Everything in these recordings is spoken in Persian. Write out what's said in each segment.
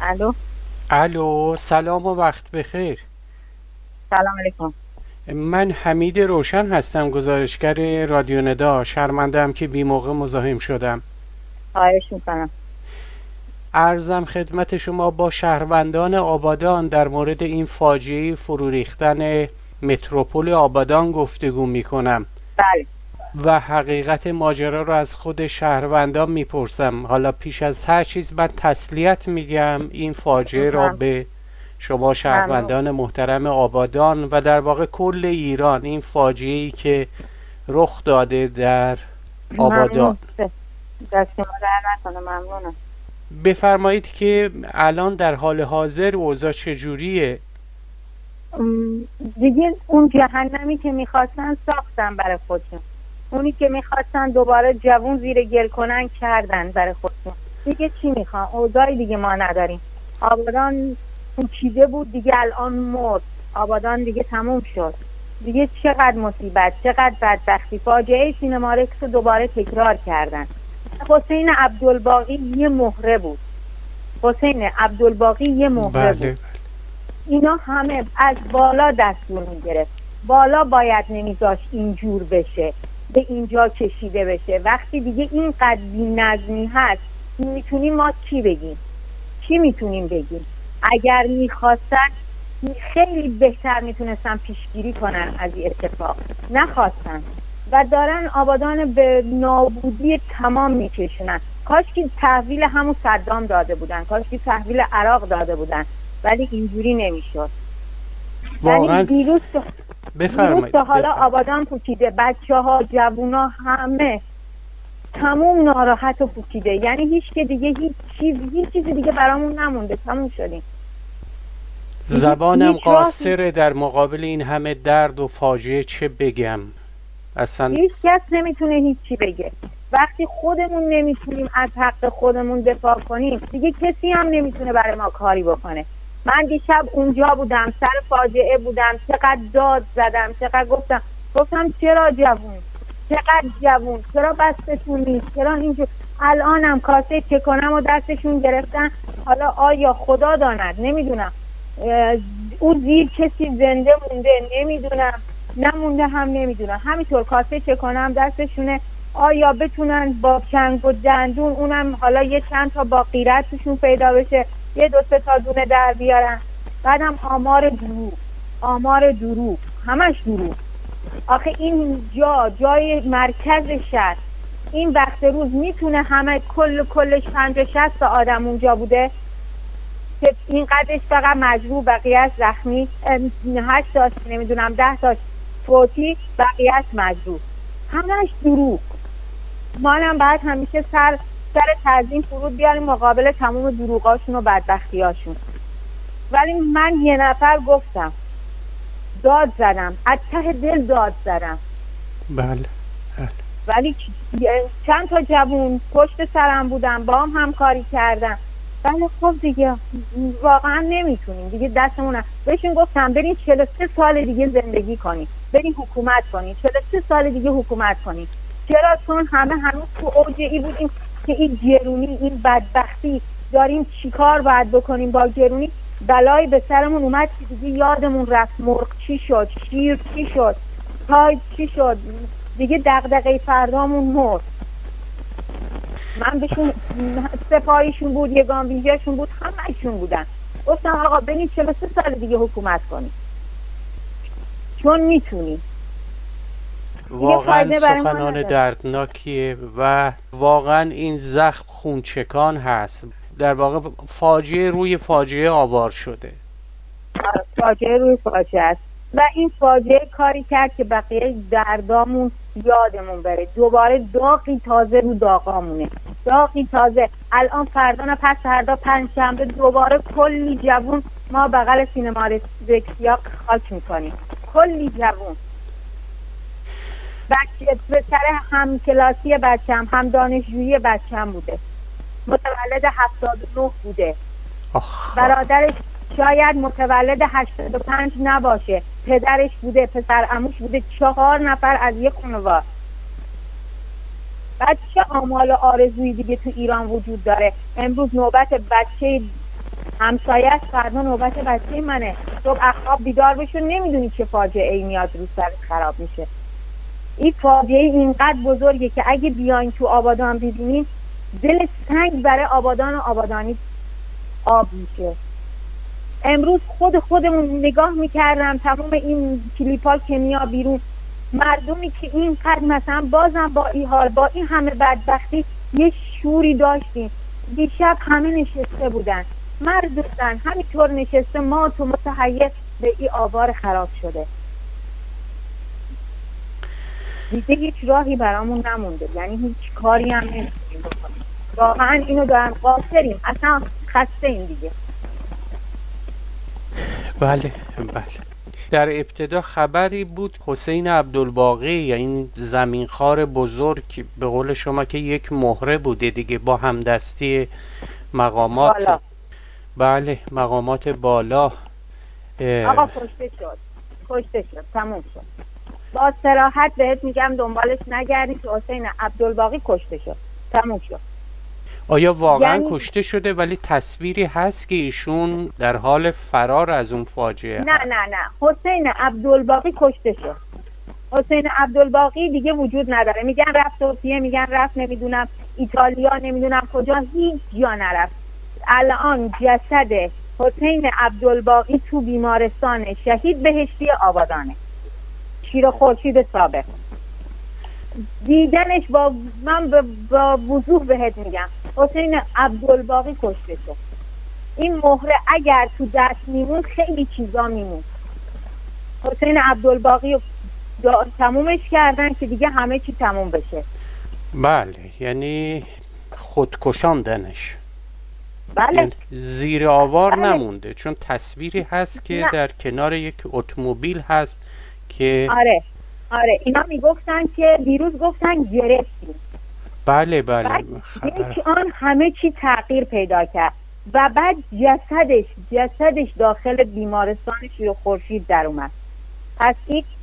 الو. الو، سلام و وقت بخیر. سلام علیکم. من حمید روشن هستم، گزارشگر رادیو ندا. شرمنده‌ام که بی موقع مزاحم شدم. خواهش میکنم. عرضم خدمت شما با شهروندان آبادان در مورد این فاجعه فرو ریختن متروپول آبادان گفتگو میکنم بله. و حقیقت ماجرا رو از خود شهروندان میپرسم. حالا پیش از هر چیز من تسلیت میگم این فاجعه را به شما ممنون. شهروندان محترم آبادان و در واقع کل ایران، این فاجعه‌ای که رخ داده در آبادان. ممنون. دست شما در نکنه. ممنونم. بفرمایید که الان در حال حاضر اوضاع چجوریه؟ دیگه اون جهنمی که میخواستن ساختن برای خودشون. اونی که میخواستن دوباره جوون زیر گل کنن کردن برای خودشون. دیگه چی میخوان؟ اوضاعی دیگه ما نداریم. آبادان کوچیده بود دیگه، الان مرد. آبادان دیگه تموم شد. دیگه چقدر مصیبت، چقدر بدبختی. فاجعه سینمارکس رو دوباره تکرار کردن. حسین عبدالباقی یه مهره بود. حسین عبدالباقی یه مهره بود. بله. اینا همه از بالا دستور میگرفت. بالا باید نمیذاشت اینجور بشه، به اینجا کشیده بشه. وقتی دیگه اینقدر بی‌نظمی هست، میتونیم ما چی بگیم؟ چی میتونیم بگیم؟ اگر میخواستن خیلی بهتر میتونستن پیشگیری کنن از این اتفاق. نخواستن و دارن آبادان به نابودی تمام میکشونن. کاش که تحویل همون صدام داده بودن، کاش که تحویل عراق داده بودن، ولی اینجوری نمیشد. یعنی واقعا. دیروز بفرمایید. تا حالا آبادان پوکیده، بچه ها، جوونا، همه تموم ناراحت و پوکیده. یعنی هیچ که دیگه هیچ چیزی دیگه برامون نمونده. تموم شدیم. زبانم هیچ راهی. قاصره در مقابل این همه درد و فاجعه چه بگم اصلا. هیچ کس نمیتونه هیچی بگه. وقتی خودمون نمیتونیم از حق خودمون دفاع کنیم، دیگه کسی هم نمیتونه برای ما کاری بکنه. من دیشب اونجا بودم، سر فاجعه بودم، چقدر داد زدم، چقدر گفتم چرا جوون، چقدر جوون، چرا بستتون نیست، چرا اینجور. الانم کاسه چکنم و دستشون گرفتن. حالا آیا خدا داند، نمیدونم اون زیر کسی زنده مونده، نمیدونم نمونده هم نمیدونم. همینطور کاسه چکنم دستشونه. آیا بتونن با چنگ و دندون، اونم حالا یه چند تا با غیرت توشون پیدا بشه، یه دو سه تا دونه در بیارن. بعدم آمار دروغ، همش دروغ. آخه این جای مرکز شهر، این وقت روز میتونه همه کلش 50-60 تا آدم اونجا بوده که این قدرش فقط مجروح، بقیهش زخمی، 8 تاش نمیدونم 10 تاش فوتی، بقیهش مجروح. همش دروغ. مانم باید همیشه سر تعظیم فرود بیاریم مقابل تمام دروغاشون و بدبختیاشون. ولی من یه نفر گفتم، داد زدم، از ته دل داد زدم. بله. ولی چند تا جوون پشت سرم بودن، با هم همکاری کردن. ولی خب دیگه واقعا نمیتونیم دیگه، دستمون بهشون گفتم برین 43 سال دیگه زندگی کنین، برین حکومت کنین، 43 سال دیگه حکومت کنین. چرا؟ چون همه هنوز تو اوج ای بودیم که این گرونی، این بدبختی، داریم چیکار باید بکنیم با گرونی. بلایی به سرمون اومد که دیگه یادمون رفت مرغ چی شد، شیر چی شد، تای چی شد. دیگه دغدغه فردامون مرد. من بهشون، سپاهیشون بود، یگان ویژه‌شون بود، همه‌شون بودن. گفتم آقا بریم 43 سال دیگه حکومت کنیم، چون میتونیم. دیگه واقعا فایده برای ما سخنان نداره. دردناکیه و واقعا این زخم خونچکان هست. در واقع فاجعه روی فاجعه آوار شده. فاجعه روی فاجعه است و این فاجعه کاری کرد که بقیه دردامون یادمون بره. دوباره داغی تازه رو داغامونه، داغی تازه. الان فردا نه پس فردا پنجشنبه دوباره کلی جوون ما بغل سینما رکسیا خاک میکنیم. کلی جوون، بچه پسر هم کلاسی بچم، هم دانشجویی بچم بوده، متولد 79 بوده. آخ. برادرش شاید متولد 85 نباشه، پدرش بوده، پسر عموش بوده، 4 نفر از یک خانواده. بعد چه آمال و آرزویی دیگه تو ایران وجود داره؟ امروز نوبت بچه همسایه است، فردا نوبت بچه منه، صبح اخواب بیدار بشو نمیدونی چه فاجعه ای میاد رو سرت خراب میشه. این فاجعه اینقدر بزرگه که اگه بیاین تو آبادان ببینین دل سنگ برای آبادان و آبادانی آب میشه. امروز خودمون نگاه میکردم تمام این کلیپا که میاد بیرون، مردمی که اینقدر مثلا بازم با این حال با این همه بدبختی یه شوری داشتیم. دیشب همه نشسته بودن، مرد و زن همینطور نشسته، ما تو متحیر به این آوار خراب شده. دیگه هیچ راهی برامون نمونده، یعنی هیچ کاری هم نمیتونیم بکنیم. واقعا اینو دارم، قاصریم، اصلا خسته این دیگه. بله. در ابتدا خبری بود حسین عبدالباقی، یا این زمینخوار بزرگ به قول شما که یک مهره بوده دیگه، با همدستی مقامات بالا. بله مقامات بالا. آقا کشته شد تموم شد. با صراحت بهت میگم دنبالش نگردی که حسین عبدالباقی کشته شد تموم شد. آیا واقعا یعنی کشته شده ولی تصویری هست که ایشون در حال فرار از اون فاجعه هست؟ نه حسین عبدالباقی کشته شد. حسین عبدالباقی دیگه وجود نداره. میگن رفت ترکیه، میگن رفت نمیدونم ایتالیا، نمیدونم کجا، هیچ جا نرفت. الان جسد حسین عبدالباقی تو بیمارستان شهید بهشتی آبادانه، شیر خورشید سابق. دیدنش من با وضوح بهت میگم حسین عبدالباقی کشته شد. این مهره اگر تو دست میمون خیلی چیزا میمون. حسین عبدالباقی تمومش کردن که دیگه همه چی تموم بشه. بله، یعنی خودکشاندنش. بله. یعنی زیر آوار بله. نمونده، چون تصویری هست که در کنار یک اتومبیل هست که آره اینا میگفتن که دیروز گفتن گرفتیم. بله بعد آن همه چی تغییر پیدا کرد و بعد جسدش داخل بیمارستان شیر خورشید در اومد. پس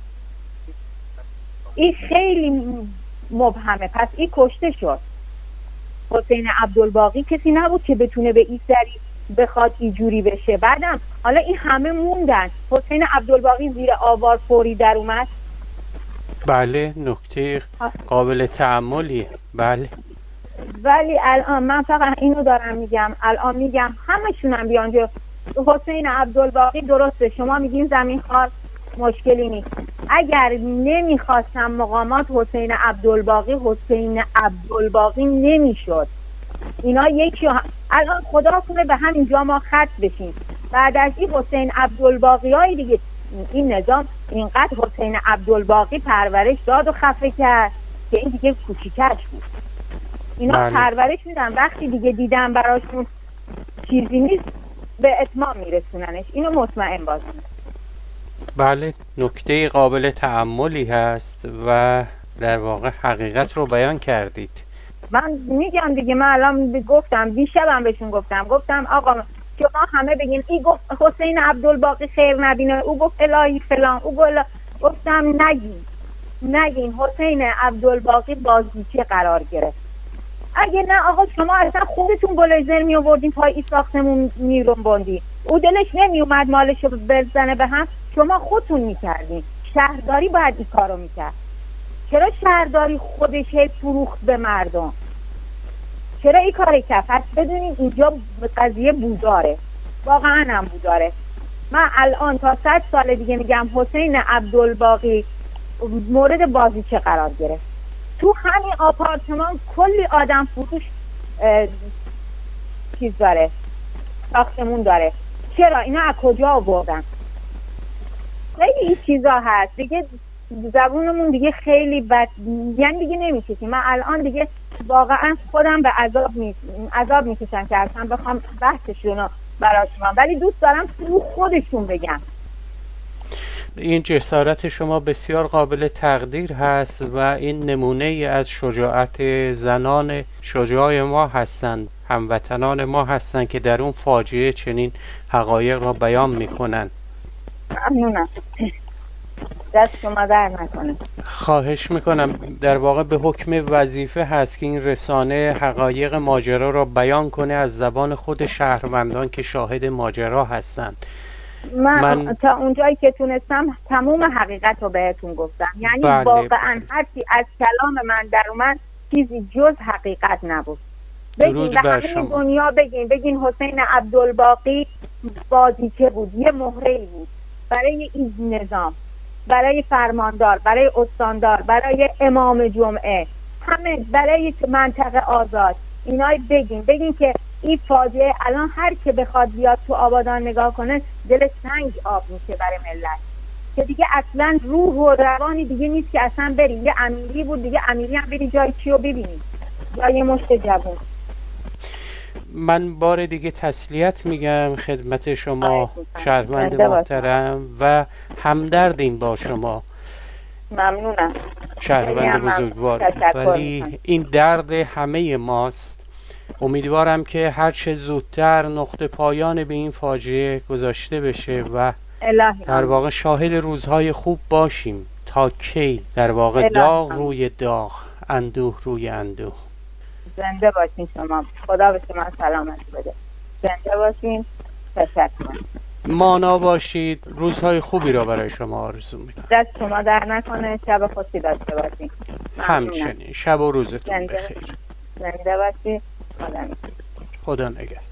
این خیلی مبهمه. پس این کشته شد. حسین عبدالباقی کسی نبود که بتونه به این سری بخواد اینجوری بشه. بعدم حالا این همه موندن، حسین عبدالباقی زیر آوار فوری در اومد. بله، نکته قابل تأملیه. بله، ولی الان من فقط اینو دارم میگم، الان میگم همشونم بیان جو. حسین عبدالباقی درسته شما میگین زمین خوار، مشکلی نیست. اگر نمیخواستم مقامات حسین عبدالباقی نمیشد. اینا یکی الان خدا کنه به همین جا ما خط بشیم. بعد از این حسین عبدالباقی های دیگه این نظام اینقدر حسین عبدالباقی پرورش داد و خفه کرد که این دیگه کوچیکش بود. اینا پرورش میدن، وقتی دیگه دیدن براشون چیزی نیست به اتمام میرسوننش. اینو مطمئن باشید. بله، نکته قابل تأملی هست و در واقع حقیقت رو بیان کردید. من میگم دیگه، من الان گفتم، دیشبم بهشون گفتم آقا شما همه بگین این گفت حسین عبدالباقی خیر نبینه، او گفت الهی فلان، او گفتم نگین حسین عبدالباقی بازیچه قرار گرفت. اگه نه آقا شما اصلا خودتون بلیزر می آوردین پای این ساختمون میرون بندی، او دلش نمی اومد مالشو بزنه به هم، شما خودتون میکردین. شهرداری باید این کارو میکرد. چرا شهرداری خودش فروخت به مردم؟ چرا این کاری کرد؟ پس بدونین اینجا قضیه بوداره، واقعا هم بوداره. من الان تا 100 سال دیگه میگم حسین عبدالباقی مورد بازیچه قرار گرفت. تو همین آپارتمان کلی آدم فروش چیز داره، ساختمون داره. چرا؟ اینا از کجا آوردن؟ خیلی این چیزا هست دیگه. زبونمون دیگه خیلی بد، یعنی دیگه نمیکشیم. من الان دیگه واقعا خودم به عذاب میکشم که اصلا بخوام بحثشونو براشون، ولی دوست دارم تو خودشون بگم. این جسارت شما بسیار قابل تقدیر هست و این نمونه ای از شجاعت زنان شجاع ما هستند، هموطنان ما هستند که در اون فاجعه چنین حقایق را بیان میکنند. ممنونم. دست شما در نکنه. خواهش میکنم. در واقع به حکم وظیفه هست که این رسانه حقایق ماجرا را بیان کنه از زبان خود شهروندان که شاهد ماجرا هستند. من تا اونجایی که تونستم تموم حقیقت رو بهتون گفتم، یعنی بله، واقعا هرچی از کلام من در اومد چیزی جز حقیقت نبود. بگین به همین دنیا، بگین حسین عبدالباقی بازیچه بود، یه مهره‌ای بود برای این نظام، برای فرماندار، برای استاندار، برای امام جمعه، همه برای منطقه آزاد. اینای بگین که این فاجعه الان هر که بخواد بیاد تو آبادان نگاه کنه دل سنگ آب میشه برای ملت، که دیگه اصلا روح و روانی دیگه نیست که اصلا بری. یه امیری بود دیگه، امیری هم بری جای چیو ببینی؟ جای مشت جوون. من بار دیگه تسلیت میگم خدمت شما شهروند محترم و همدردیم با شما. ممنونم شهروند بزرگوار، ولی این درد همه ماست. امیدوارم که هر چه زودتر نقطه پایان به این فاجعه گذاشته بشه و در واقع شاهد روزهای خوب باشیم. تا کی؟ در واقع داغ روی داغ، اندوه روی اندوه. زنده باشین شما، خدا به شما سلامت بده. زنده باشین. تشکر. مانا باشید. روزهای خوبی را برای شما آرزو میکنم. دست شما در نکنه. شب خوشی داشته باشین. همچنین. شب و روزتون بخیر. زنده باشید. خدا نگهدار. خدا نگهدار.